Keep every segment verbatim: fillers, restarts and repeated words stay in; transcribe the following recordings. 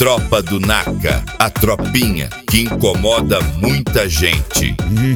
Tropa do Naka, a tropinha que incomoda muita gente.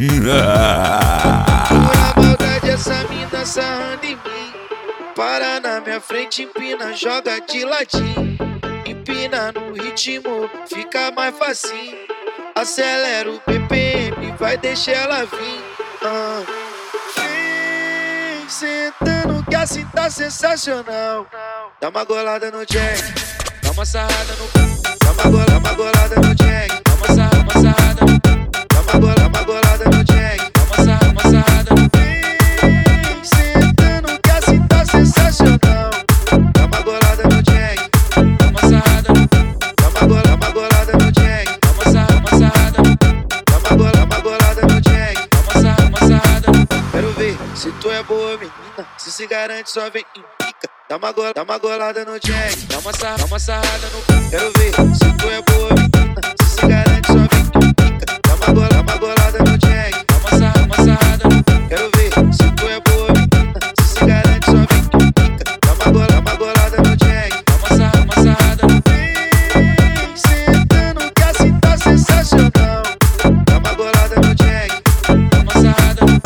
Pura maldade, essa mina sarrando em mim. Para na minha frente, empina, joga de ladinho. Empina no ritmo, fica mais facinho. Acelera o B P M, vai deixar ela vir. ah. Vem sentando que assim tá sensacional. Dá uma golada no Jack, dá uma sarrada no... Dá uma golada, uma golada no Jack, dá uma sarrada, uma sarrada no... Dá uma golada, uma golada no Jack, dá uma sarrada, uma sarrada no... Vem sentando que assim tá sensacional. Dá uma golada no Jack, dá uma sarrada no... Dá uma golada, uma golada no Jack, dá uma sarrada, uma sarrada no... Dá uma golada, uma golada no Jack, dá uma sarrada, uma sarrada no... Quero ver se tu é boa menina, se se garante só vem em pica. Dá uma golada, dá uma golada no Jack, dá uma sarrada, dá uma sarrada no... Quero ver se tu é boa menina, se se garante só vem em pica. Dá uma golada, dá uma golada no Jack, dá uma sarrada, uma sarrada no... Quero ver se tu é boa menina, se se garante só vem em pica. Dá uma golada, uma golada no Jack, dá uma sarrada, uma sarrada no... Vem sentando que assim tá sensacional. Dá uma golada no Jack, dá uma sarrada no...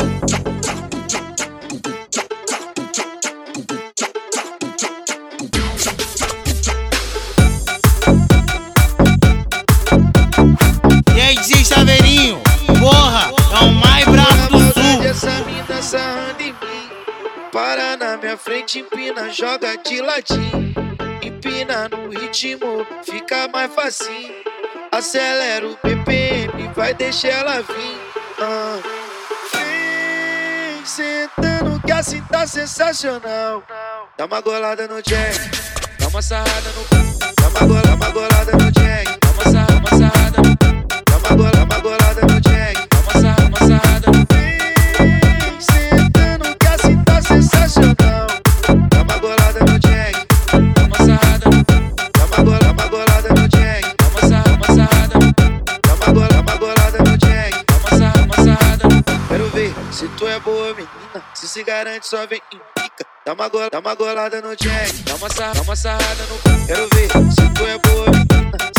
E aí, D J Chaveirinho, porra, é o mais brabo do sul. Essa mina sarrando em mim. Para na minha frente, empina, joga de ladinho. Empina no ritmo, fica mais facinho. Acelera o B P M, vai deixar ela vir. ah. Vem sentando que assim tá sensacional. Dá uma golada no Jack, dá uma sarrada no... Dá uma golada, uma golada no Jack, dá uma sarrada, uma sarrada no... Dá uma golada, uma golada no Jack, dá uma sarrada, uma sarrada no... Vem sentando que assim tá sensacional. Dá uma golada no Jack, dá uma sarrada no... Dá uma golada, uma golada no Jack, dá uma sarrada, uma sarrada no... Dá uma golada, uma golada no Jack, dá uma sarrada, uma sarrada no... Quero ver se tu é boa menina, se se garante só vem em pica. Dá uma golada, dá uma golada no Jack, dá uma sarrada, dá uma sarrada no... Quero ver se tu é boa menina,